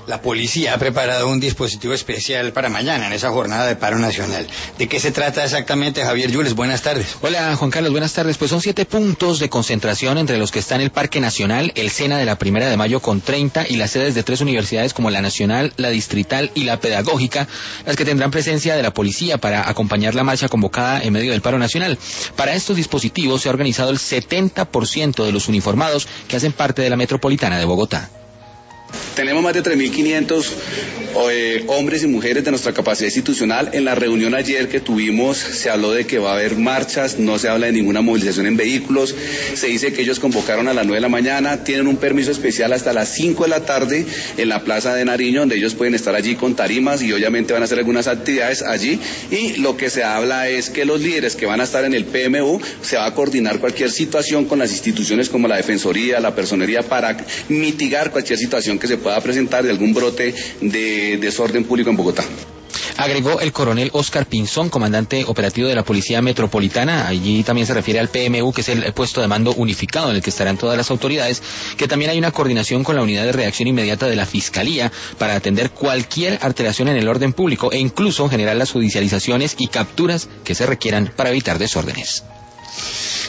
La policía ha preparado un dispositivo especial para mañana en esa jornada de paro nacional. ¿De qué se trata exactamente, Javier Yules? Buenas tardes. Hola, Juan Carlos, buenas tardes. Pues son 7 puntos de concentración, entre los que están el Parque Nacional, el SENA de la 1 de Mayo con 30 y las sedes de 3 universidades como la Nacional, la Distrital y la Pedagógica, las que tendrán presencia de la policía para acompañar la marcha convocada en medio del paro nacional. Para estos dispositivos se ha organizado el 70% de los uniformados que hacen parte de la metropolitana de Bogotá. Tenemos más de 3.500 hombres y mujeres de nuestra capacidad institucional. En la reunión ayer que tuvimos se habló de que va a haber marchas, no se habla de ninguna movilización en vehículos, se dice que ellos convocaron a las 9 de la mañana, tienen un permiso especial hasta las 5 de la tarde en la Plaza de Nariño, donde ellos pueden estar allí con tarimas y obviamente van a hacer algunas actividades allí, y lo que se habla es que los líderes que van a estar en el PMU se va a coordinar cualquier situación con las instituciones como la Defensoría, la Personería, para mitigar cualquier situación que se pueda presentar de algún brote de desorden público en Bogotá. Agregó el coronel Oscar Pinzón, comandante operativo de la Policía Metropolitana. Allí también se refiere al PMU, que es el puesto de mando unificado en el que estarán todas las autoridades, que también hay una coordinación con la unidad de reacción inmediata de la Fiscalía para atender cualquier alteración en el orden público e incluso generar las judicializaciones y capturas que se requieran para evitar desórdenes.